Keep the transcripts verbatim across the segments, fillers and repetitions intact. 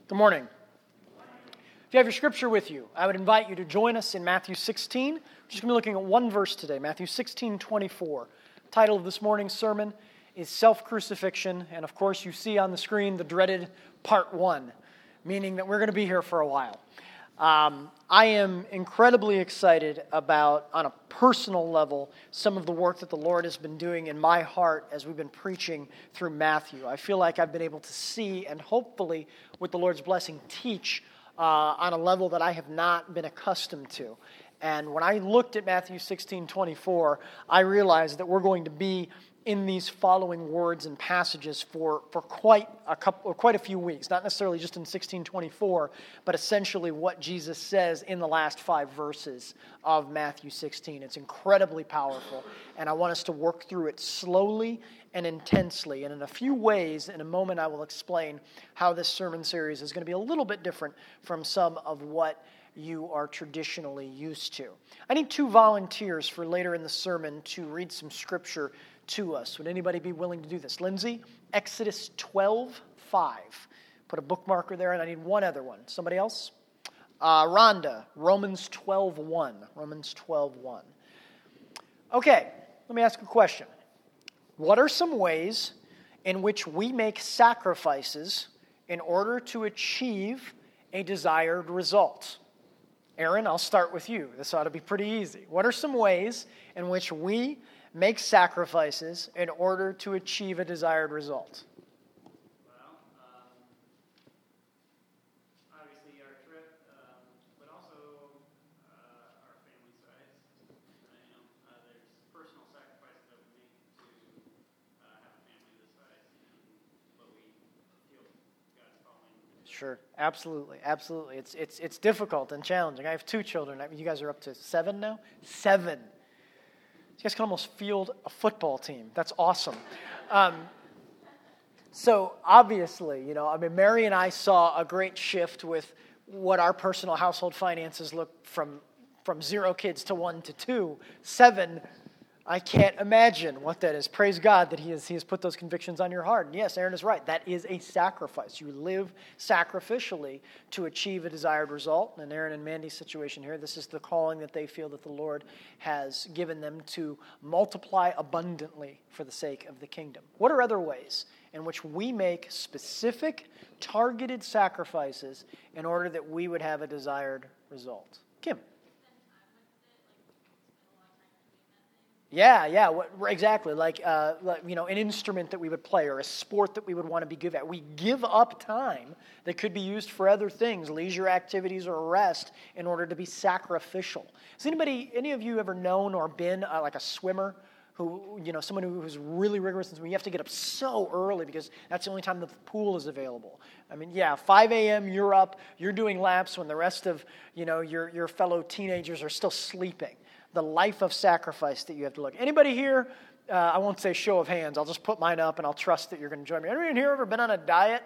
Good morning. If you have your scripture with you, I would invite you to join us in Matthew sixteen. We're just going to be looking at one verse today, Matthew sixteen twenty-four. The title of this morning's sermon is Self-Crucifixion, and of course you see on the screen the dreaded part one, meaning that we're going to be here for a while. Um, I am incredibly excited about, on a personal level, some of the work that the Lord has been doing in my heart as we've been preaching through Matthew. I feel like I've been able to see and hopefully, with the Lord's blessing, teach uh, on a level that I have not been accustomed to. And when I looked at Matthew sixteen twenty-four, I realized that we're going to be in these following words and passages for, for quite a couple, or quite a few weeks, not necessarily just in sixteen twenty-four, but essentially what Jesus says in the last five verses of Matthew sixteen. It's incredibly powerful, and I want us to work through it slowly and intensely. And in a few ways, in a moment, I will explain how this sermon series is going to be a little bit different from some of what you are traditionally used to. I need two volunteers for later in the sermon to read some scripture to us. Would anybody be willing to do this? Lindsay, Exodus twelve five. Put a bookmarker there, and I need one other one. Somebody else? Uh, Rhonda, Romans twelve one. Romans twelve one. Okay, let me ask a question. What are some ways in which we make sacrifices in order to achieve a desired result? Aaron, I'll start with you. This ought to be pretty easy. What are some ways in which we make sacrifices in order to achieve a desired result? Well, um, obviously our trip, um, but also uh, our family size. Uh, you know, uh, there's personal sacrifices that we make to uh, have a family this size, and what we feel God's calling. Sure, absolutely, absolutely. It's it's it's difficult and challenging. I have two children. You guys are up to seven now? Seven. You guys can almost field a football team. That's awesome. Um, so obviously, you know, I mean, Mary and I saw a great shift with what our personal household finances look from from zero kids to one to two. Seven, I can't imagine what that is. Praise God that he has, he has put those convictions on your heart. And yes, Aaron is right. That is a sacrifice. You live sacrificially to achieve a desired result. And Aaron and Mandy's situation here, this is the calling that they feel that the Lord has given them to multiply abundantly for the sake of the kingdom. What are other ways in which we make specific, targeted sacrifices in order that we would have a desired result? Kim. Yeah, yeah, what, exactly. Like, uh, like, you know, an instrument that we would play or a sport that we would want to be good at. We give up time that could be used for other things, leisure activities or rest, in order to be sacrificial. Has anybody, any of you ever known or been uh, like a swimmer who, you know, someone who's really rigorous and you have to get up so early because that's the only time the pool is available? I mean, yeah, five a.m. you're up, you're doing laps when the rest of, you know, your your fellow teenagers are still sleeping. The life of sacrifice that you have to look. Anybody here, uh, I won't say show of hands, I'll just put mine up and I'll trust that you're going to join me. Anyone here ever been on a diet?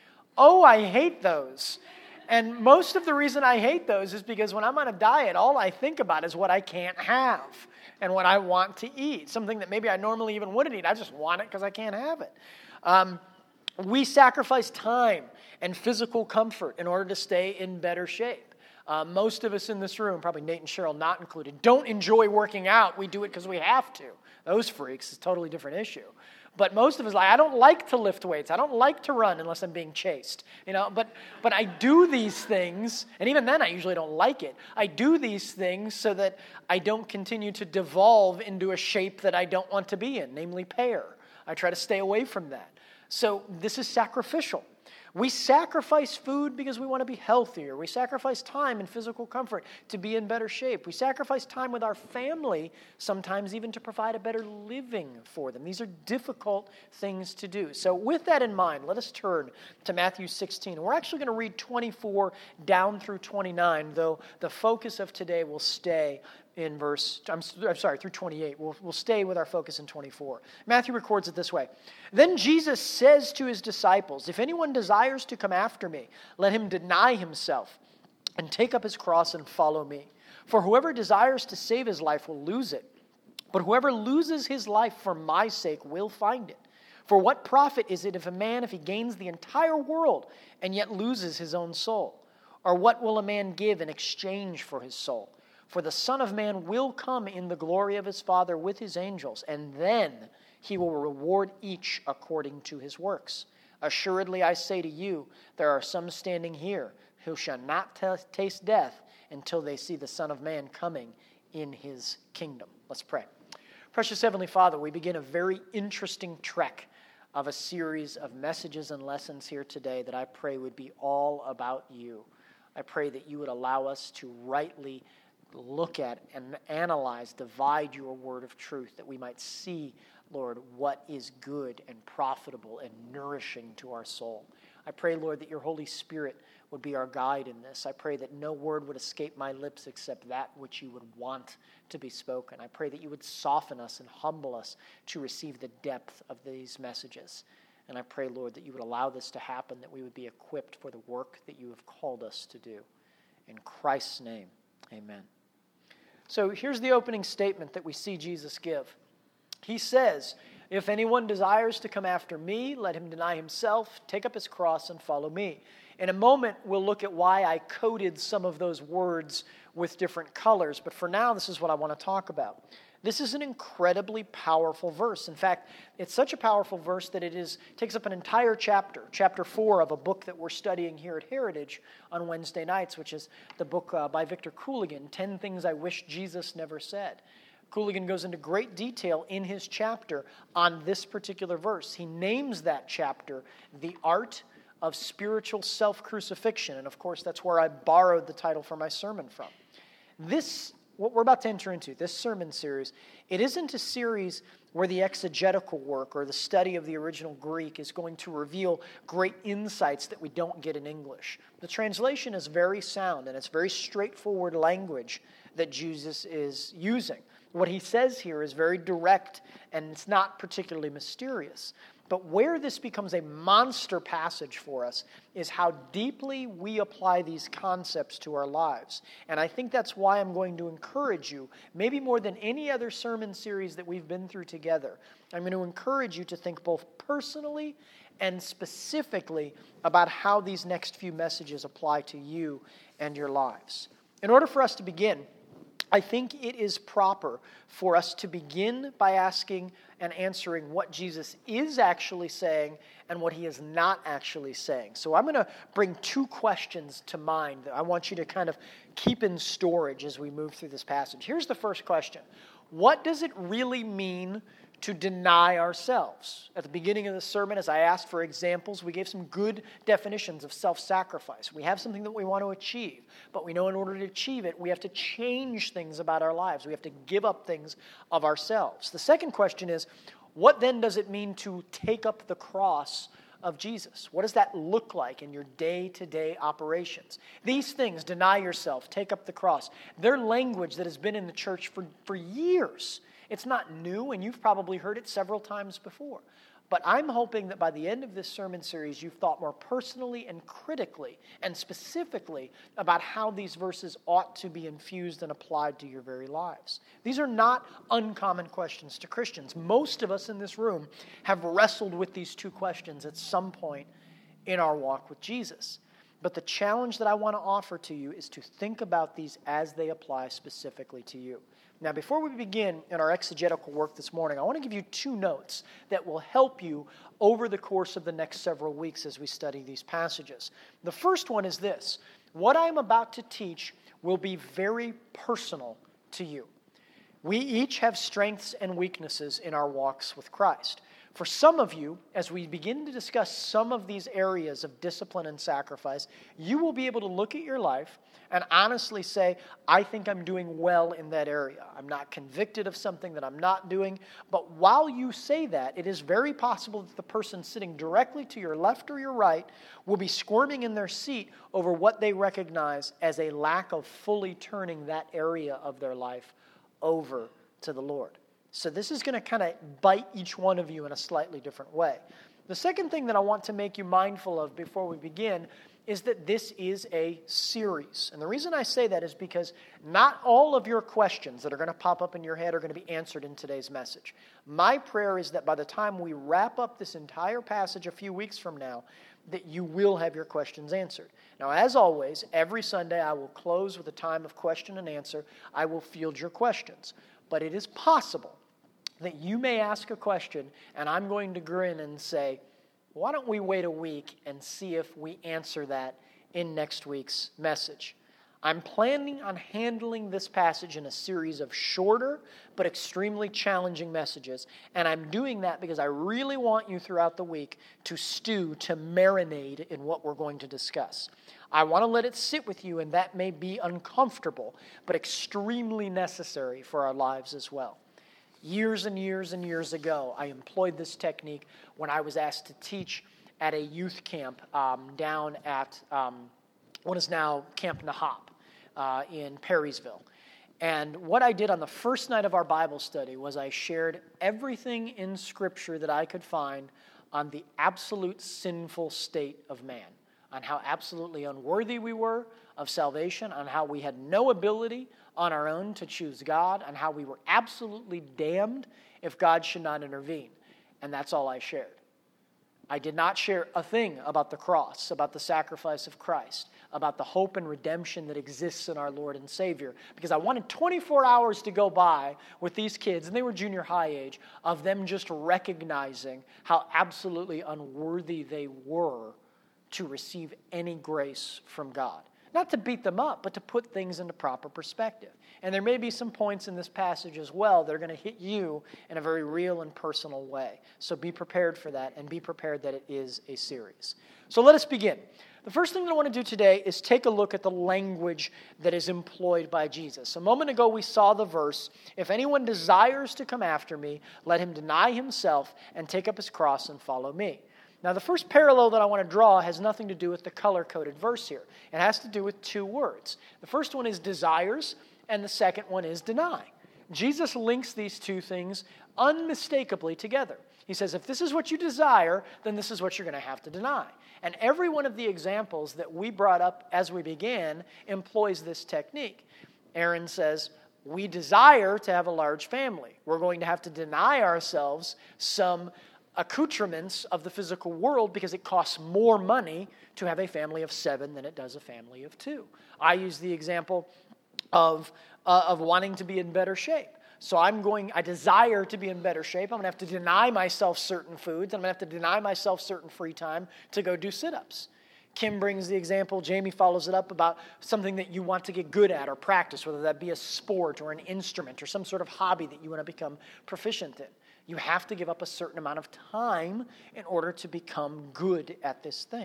Oh, I hate those. And most of the reason I hate those is because when I'm on a diet, all I think about is what I can't have and what I want to eat. Something that maybe I normally even wouldn't eat. I just want it because I can't have it. Um, we sacrifice time and physical comfort in order to stay in better shape. Uh, most of us in this room, probably Nate and Cheryl not included, don't enjoy working out. We do it because we have to. Those freaks is a totally different issue. But most of us, like, I don't like to lift weights. I don't like to run unless I'm being chased. You know, but but I do these things, and even then I usually don't like it. I do these things so that I don't continue to devolve into a shape that I don't want to be in, namely pear. I try to stay away from that. So this is sacrificial. We sacrifice food because we want to be healthier. We sacrifice time and physical comfort to be in better shape. We sacrifice time with our family, sometimes even to provide a better living for them. These are difficult things to do. So with that in mind, let us turn to Matthew sixteen. We're actually going to read twenty-four down through twenty-nine, though the focus of today will stay in verse, I'm, I'm sorry, through twenty-eight. We'll, we'll stay with our focus in twenty-four. Matthew records it this way. Then Jesus says to his disciples, if anyone desires to come after me, let him deny himself and take up his cross and follow me. For whoever desires to save his life will lose it. But whoever loses his life for my sake will find it. For what profit is it if a man, if he gains the entire world and yet loses his own soul? Or what will a man give in exchange for his soul? For the Son of Man will come in the glory of his Father with his angels, and then he will reward each according to his works. Assuredly, I say to you, there are some standing here who shall not t- taste death until they see the Son of Man coming in his kingdom. Let's pray. Precious Heavenly Father, we begin a very interesting trek of a series of messages and lessons here today that I pray would be all about you. I pray that you would allow us to rightly look at and analyze, divide your word of truth, that we might see, Lord, what is good and profitable and nourishing to our soul. I pray, Lord, that your Holy Spirit would be our guide in this. I pray that no word would escape my lips except that which you would want to be spoken. I pray that you would soften us and humble us to receive the depth of these messages. And I pray, Lord, that you would allow this to happen, that we would be equipped for the work that you have called us to do. In Christ's name, amen. So here's the opening statement that we see Jesus give. He says, if anyone desires to come after me, let him deny himself, take up his cross, and follow me. In a moment, we'll look at why I coded some of those words with different colors, but for now, this is what I want to talk about. This is an incredibly powerful verse. In fact, it's such a powerful verse that it is takes up an entire chapter, chapter four of a book that we're studying here at Heritage on Wednesday nights, which is the book uh, by Victor Cooligan, ten Things I Wish Jesus Never Said. Cooligan goes into great detail in his chapter on this particular verse. He names that chapter, The Art of Spiritual Self-Crucifixion. And of course, that's where I borrowed the title for my sermon from. This, what we're about to enter into, this sermon series, it isn't a series where the exegetical work or the study of the original Greek is going to reveal great insights that we don't get in English. The translation is very sound, and it's very straightforward language that Jesus is using. What he says here is very direct, and it's not particularly mysterious. But where this becomes a monster passage for us is how deeply we apply these concepts to our lives. And I think that's why I'm going to encourage you, maybe more than any other sermon series that we've been through together, I'm going to encourage you to think both personally and specifically about how these next few messages apply to you and your lives. In order for us to begin, I think it is proper for us to begin by asking and answering what Jesus is actually saying and what he is not actually saying. So I'm going to bring two questions to mind that I want you to kind of keep in storage as we move through this passage. Here's the first question. What does it really mean to deny ourselves? At the beginning of the sermon, as I asked for examples, we gave some good definitions of self-sacrifice. We have something that we want to achieve, but we know in order to achieve it, we have to change things about our lives. We have to give up things of ourselves. The second question is, what then does it mean to take up the cross of Jesus? What does that look like in your day-to-day operations? These things, deny yourself, take up the cross, they're language that has been in the church for, for years. It's not new, and you've probably heard it several times before. But I'm hoping that by the end of this sermon series, you've thought more personally and critically and specifically about how these verses ought to be infused and applied to your very lives. These are not uncommon questions to Christians. Most of us in this room have wrestled with these two questions at some point in our walk with Jesus. But the challenge that I want to offer to you is to think about these as they apply specifically to you. Now, before we begin in our exegetical work this morning, I want to give you two notes that will help you over the course of the next several weeks as we study these passages. The first one is this. What I'm about to teach will be very personal to you. We each have strengths and weaknesses in our walks with Christ. For some of you, as we begin to discuss some of these areas of discipline and sacrifice, you will be able to look at your life and honestly say, I think I'm doing well in that area. I'm not convicted of something that I'm not doing. But while you say that, it is very possible that the person sitting directly to your left or your right will be squirming in their seat over what they recognize as a lack of fully turning that area of their life over to the Lord. So this is going to kind of bite each one of you in a slightly different way. The second thing that I want to make you mindful of before we begin is that this is a series. And the reason I say that is because not all of your questions that are going to pop up in your head are going to be answered in today's message. My prayer is that by the time we wrap up this entire passage a few weeks from now, that you will have your questions answered. Now, as always, every Sunday I will close with a time of question and answer. I will field your questions. But it is possible that you may ask a question, and I'm going to grin and say, why don't we wait a week and see if we answer that in next week's message? I'm planning on handling this passage in a series of shorter but extremely challenging messages, and I'm doing that because I really want you throughout the week to stew, to marinate in what we're going to discuss. I want to let it sit with you, and that may be uncomfortable, but extremely necessary for our lives as well. Years and years and years ago, I employed this technique when I was asked to teach at a youth camp um, down at um, what is now Camp Nahop uh, in Perrysville. And what I did on the first night of our Bible study was I shared everything in Scripture that I could find on the absolute sinful state of man, on how absolutely unworthy we were of salvation, on how we had no ability on our own to choose God, and how we were absolutely damned if God should not intervene. And that's all I shared. I did not share a thing about the cross, about the sacrifice of Christ, about the hope and redemption that exists in our Lord and Savior, because I wanted twenty-four hours to go by with these kids, and they were junior high age, of them just recognizing how absolutely unworthy they were to receive any grace from God. Not to beat them up, but to put things into proper perspective. And there may be some points in this passage as well that are going to hit you in a very real and personal way. So be prepared for that, and be prepared that it is a series. So let us begin. The first thing that I want to do today is take a look at the language that is employed by Jesus. A moment ago we saw the verse, "If anyone desires to come after me, let him deny himself and take up his cross and follow me." Now, the first parallel that I want to draw has nothing to do with the color-coded verse here. It has to do with two words. The first one is desires, and the second one is deny. Jesus links these two things unmistakably together. He says, if this is what you desire, then this is what you're going to have to deny. And every one of the examples that we brought up as we began employs this technique. Aaron says, we desire to have a large family. We're going to have to deny ourselves some accoutrements of the physical world because it costs more money to have a family of seven than it does a family of two. I use the example of uh, of wanting to be in better shape. So I'm going, I desire to be in better shape. I'm going to have to deny myself certain foods. I'm going to have to deny myself certain free time to go do sit-ups. Kim brings the example, Jamie follows it up about something that you want to get good at or practice, whether that be a sport or an instrument or some sort of hobby that you want to become proficient in. You have to give up a certain amount of time in order to become good at this thing.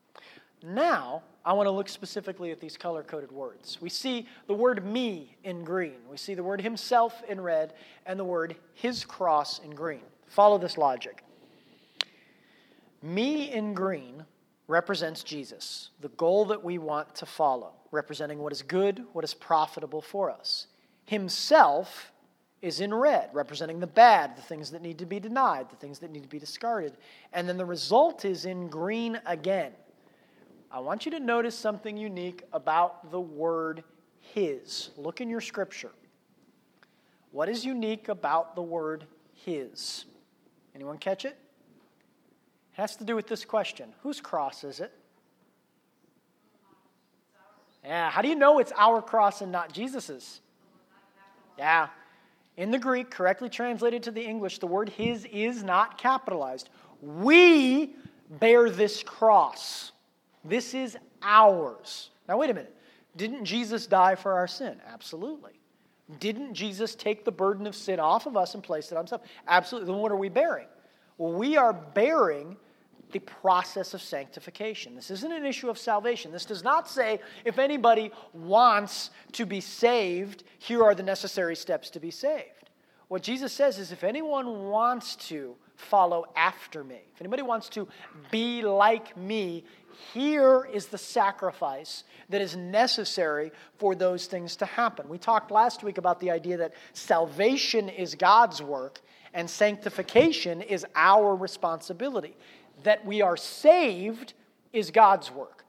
Now, I want to look specifically at these color-coded words. We see the word me in green. We see the word himself in red and the word his cross in green. Follow this logic. Me in green represents Jesus, the goal that we want to follow, representing what is good, what is profitable for us. Himself is in red, representing the bad, the things that need to be denied, the things that need to be discarded. And then the result is in green again. I want you to notice something unique about the word his. Look in your scripture. What is unique about the word his? Anyone catch it? It has to do with this question. Whose cross is it? Yeah, how do you know it's our cross and not Jesus's? Yeah. In the Greek, correctly translated to the English, the word his is not capitalized. We bear this cross. This is ours. Now, wait a minute. Didn't Jesus die for our sin? Absolutely. Didn't Jesus take the burden of sin off of us and place it on himself? Absolutely. Then what are we bearing? Well, we are bearing the process of sanctification. This isn't an issue of salvation. This does not say if anybody wants to be saved, here are the necessary steps to be saved. What Jesus says is if anyone wants to follow after me, if anybody wants to be like me, here is the sacrifice that is necessary for those things to happen. We talked last week about the idea that salvation is God's work and sanctification is our responsibility. That we are saved is God's work.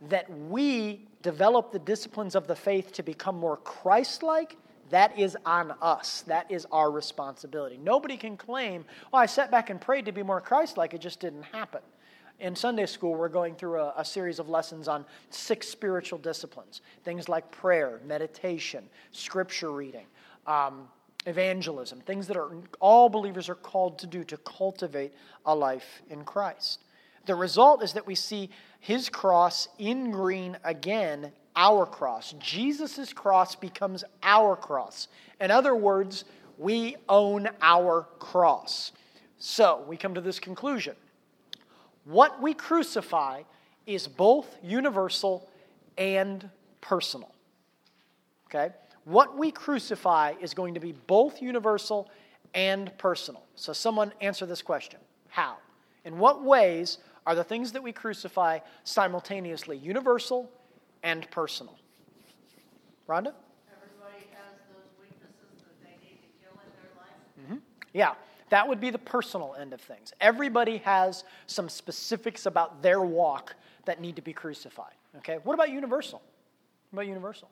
that we develop the disciplines of the faith to become more Christ-like, that is on us. That is our responsibility. Nobody can claim, oh, I sat back and prayed to be more Christ-like. It just didn't happen. In Sunday school, we're going through a, a series of lessons on six spiritual disciplines. Things like prayer, meditation, scripture reading, um, evangelism. Things that are all believers are called to do to cultivate a life in Christ. The result is that we see his cross in green again, our cross. Jesus' cross becomes our cross. In other words, we own our cross. So we come to this conclusion. What we crucify is both universal and personal. Okay? What we crucify is going to be both universal and personal. So someone answer this question. How? In what ways are the things that we crucify simultaneously universal and personal? Rhonda? Everybody has those weaknesses that they need to kill in their life. Mm-hmm. Yeah, that would be the personal end of things. Everybody has some specifics about their walk that need to be crucified. Okay, what about universal? What about universal?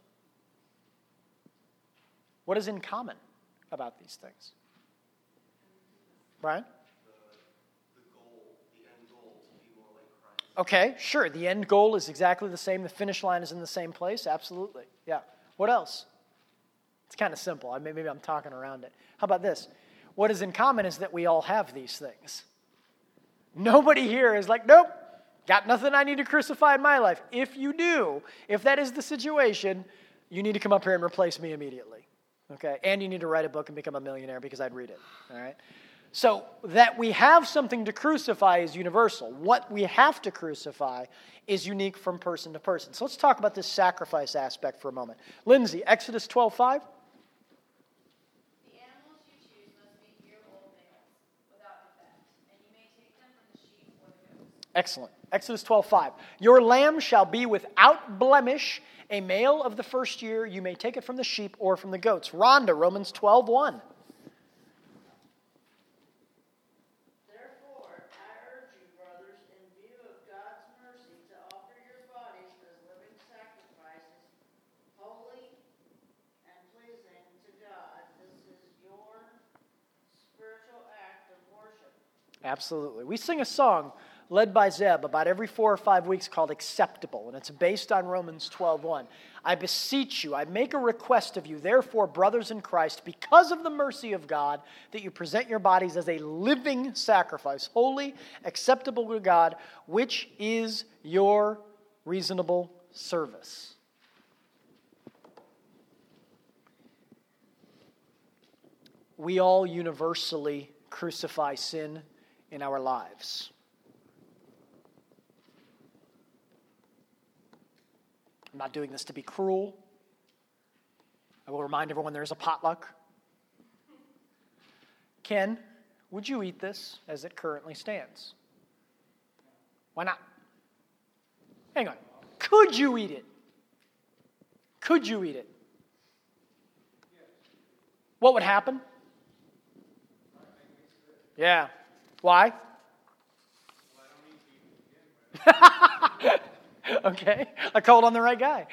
What is in common about these things? Brian? Okay, sure. The end goal is exactly the same. The finish line is in the same place. Absolutely. Yeah. What else? It's kind of simple. I mean, maybe I'm talking around it. How about this? What is in common is that we all have these things. Nobody here is like, nope, got nothing I need to crucify in my life. If you do, if that is the situation, you need to come up here and replace me immediately. Okay? And you need to write a book and become a millionaire because I'd read it. All right? So that we have something to crucify is universal. What we have to crucify is unique from person to person. So let's talk about this sacrifice aspect for a moment. Lindsay, Exodus twelve five. The animals you choose must be year-old males, without defect, and you may take them from the sheep or the goats. Excellent. Exodus twelve five. Your lamb shall be without blemish, a male of the first year. You may take it from the sheep or from the goats. Rhonda, Romans twelve one. Absolutely. We sing a song led by Zeb about every four or five weeks called Acceptable, and it's based on Romans twelve one. I beseech you, I make a request of you, therefore, brothers in Christ, because of the mercy of God, that you present your bodies as a living sacrifice, holy, acceptable to God, which is your reasonable service. We all universally crucify sin in our lives. I'm not doing this to be cruel. I will remind everyone there's a potluck. Ken, would you eat this as it currently stands? Why not? Hang on. Could you eat it? Could you eat it? What would happen? Yeah. Why? Okay. I called on the right guy.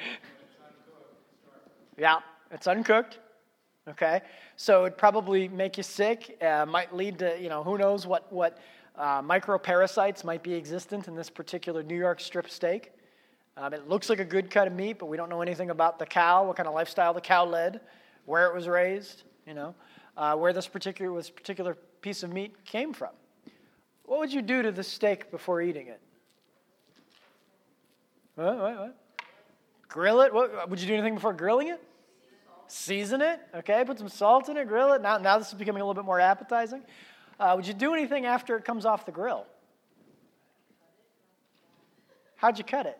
Yeah, it's uncooked. Okay. So it'd probably make you sick. Uh, might lead to, you know, who knows what, what uh, microparasites might be existent in this particular New York strip steak. Um, it looks like a good cut of meat, but we don't know anything about the cow, what kind of lifestyle the cow led, where it was raised, you know, uh, where this particular, this particular piece of meat came from. What would you do to the steak before eating it? What, what, what? Grill it? What, would you do anything before grilling it? Season it. Okay, put some salt in it, grill it. Now, now this is becoming a little bit more appetizing. Uh, would you do anything after it comes off the grill? How'd you cut it?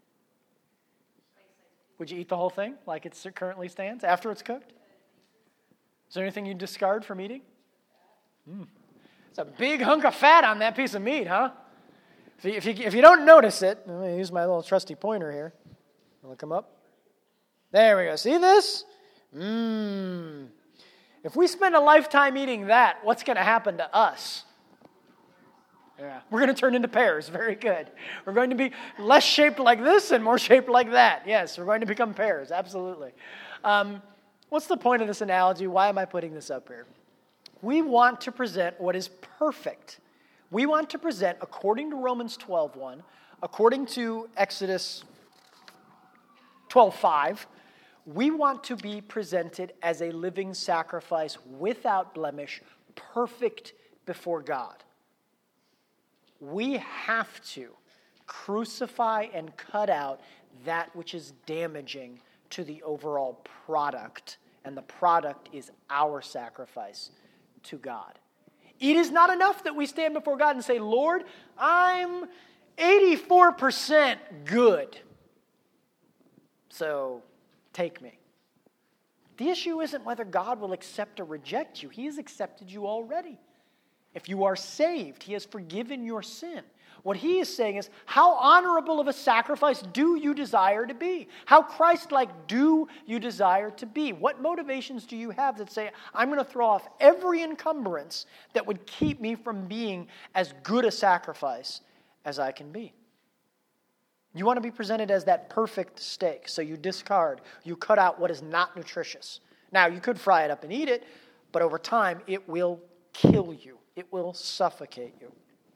Would you eat the whole thing like it currently stands after it's cooked? Is there anything you'd discard from eating? Mm. It's a big hunk of fat on that piece of meat, huh? If you, if you, if you don't notice it, let me use my little trusty pointer here. I'll come up. There we go. See this? Mmm. If we spend a lifetime eating that, what's going to happen to us? Yeah. We're going to turn into pears. Very good. We're going to be less shaped like this and more shaped like that. Yes, we're going to become pears. Absolutely. Um, what's the point of this analogy? Why am I putting this up here? We want to present what is perfect. We want to present, according to Romans twelve one, according to Exodus twelve five, we want to be presented as a living sacrifice without blemish, perfect before God. We have to crucify and cut out that which is damaging to the overall product, and the product is our sacrifice to God. It is not enough that we stand before God and say, Lord, I'm eighty-four percent good, so take me. The issue isn't whether God will accept or reject you. He has accepted you already. If you are saved, He has forgiven your sin. What He is saying is, how honorable of a sacrifice do you desire to be? How Christ-like do you desire to be? What motivations do you have that say, I'm going to throw off every encumbrance that would keep me from being as good a sacrifice as I can be? You want to be presented as that perfect steak, so you discard, you cut out what is not nutritious. Now, you could fry it up and eat it, but over time, it will kill you. It will suffocate you.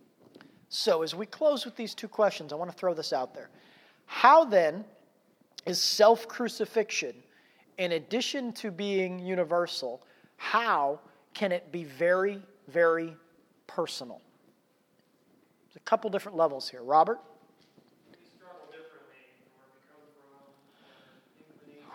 So as we close with these two questions, I want to throw this out there. How then is self-crucifixion, in addition to being universal, how can it be very, very personal? There's a couple different levels here. Robert? We struggle differently from where we come from, our inclinations.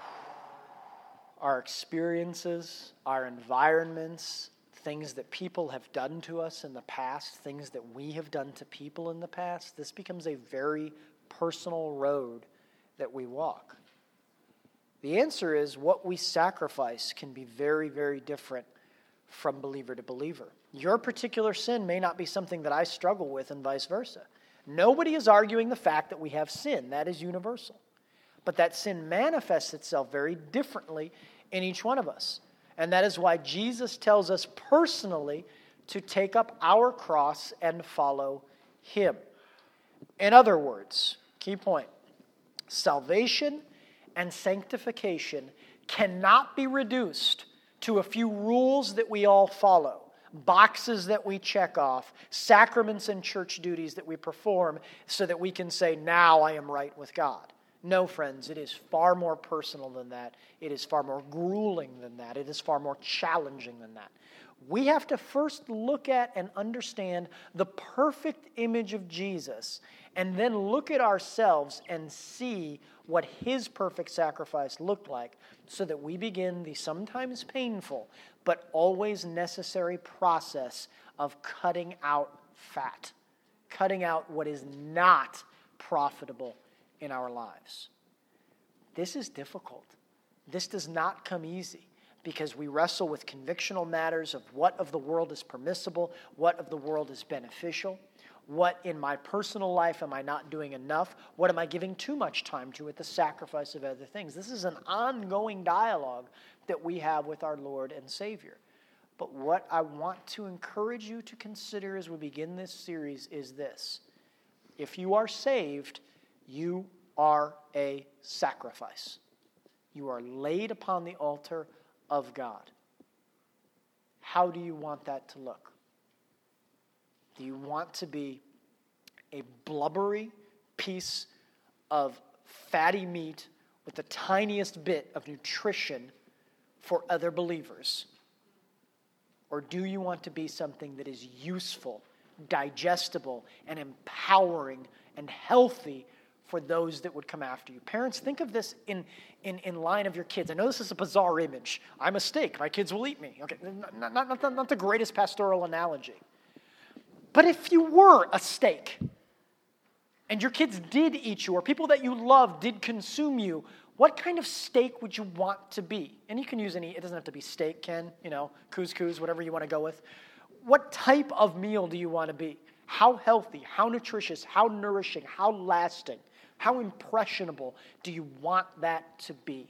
Our experiences, our environments, things that people have done to us in the past, things that we have done to people in the past, this becomes a very personal road that we walk. The answer is what we sacrifice can be very, very different from believer to believer. Your particular sin may not be something that I struggle with and vice versa. Nobody is arguing the fact that we have sin. That is universal. But that sin manifests itself very differently in each one of us. And that is why Jesus tells us personally to take up our cross and follow Him. In other words, key point, salvation and sanctification cannot be reduced to a few rules that we all follow, boxes that we check off, sacraments and church duties that we perform so that we can say, now I am right with God. No, friends, it is far more personal than that. It is far more grueling than that. It is far more challenging than that. We have to first look at and understand the perfect image of Jesus, and then look at ourselves and see what His perfect sacrifice looked like, so that we begin the sometimes painful but always necessary process of cutting out fat, cutting out what is not profitable in our lives. This is difficult. This does not come easy, because we wrestle with convictional matters of what of the world is permissible, what of the world is beneficial, what in my personal life am I not doing enough, what am I giving too much time to at the sacrifice of other things. This is an ongoing dialogue that we have with our Lord and Savior. But what I want to encourage you to consider as we begin this series is this. If you are saved, you are a sacrifice. You are laid upon the altar of God. How do you want that to look? Do you want to be a blubbery piece of fatty meat with the tiniest bit of nutrition for other believers? Or do you want to be something that is useful, digestible, and empowering and healthy for those that would come after you? Parents, think of this in, in, in line of your kids. I know this is a bizarre image. I'm a steak. My kids will eat me. Okay, not, not, not, not the greatest pastoral analogy. But if you were a steak, and your kids did eat you, or people that you love did consume you, what kind of steak would you want to be? And you can use any, it doesn't have to be steak, Ken, you know, couscous, whatever you want to go with. What type of meal do you want to be? How healthy, how nutritious, how nourishing, how lasting, how impressionable do you want that to be?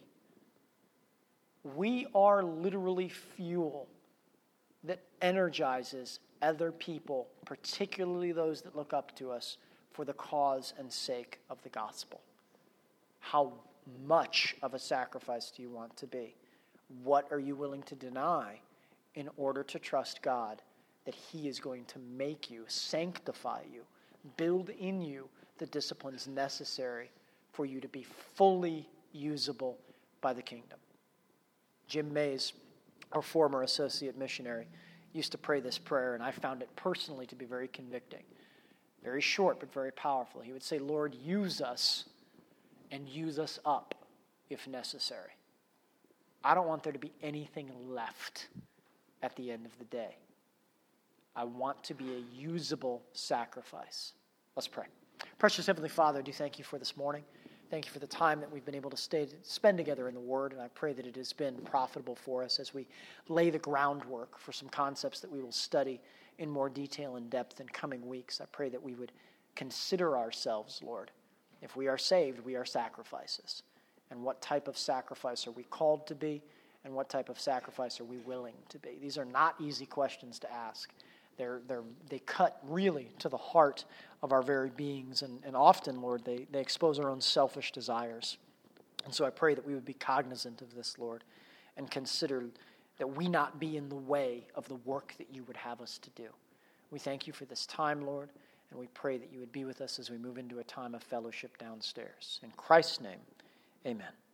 We are literally fuel that energizes other people, particularly those that look up to us, for the cause and sake of the gospel? How much of a sacrifice do you want to be? What are you willing to deny in order to trust God that He is going to make you, sanctify you, build in you the disciplines necessary for you to be fully usable by the kingdom? Jim Mays, our former associate missionary, used to pray this prayer, and I found it personally to be very convicting. Very short, but very powerful. He would say, Lord, use us and use us up if necessary. I don't want there to be anything left at the end of the day. I want to be a usable sacrifice. Let's pray. Precious Heavenly Father, I do thank you for this morning. Thank you for the time that we've been able to stay, spend together in the Word, and I pray that it has been profitable for us as we lay the groundwork for some concepts that we will study in more detail and depth in coming weeks. I pray that we would consider ourselves, Lord. If we are saved, we are sacrifices. And what type of sacrifice are we called to be, and what type of sacrifice are we willing to be? These are not easy questions to ask. They're, they're, they cut really to the heart of our very beings, and, and often, Lord, they, they expose our own selfish desires. And so I pray that we would be cognizant of this, Lord, and consider that we not be in the way of the work that you would have us to do. We thank you for this time, Lord, and we pray that you would be with us as we move into a time of fellowship downstairs. In Christ's name, amen.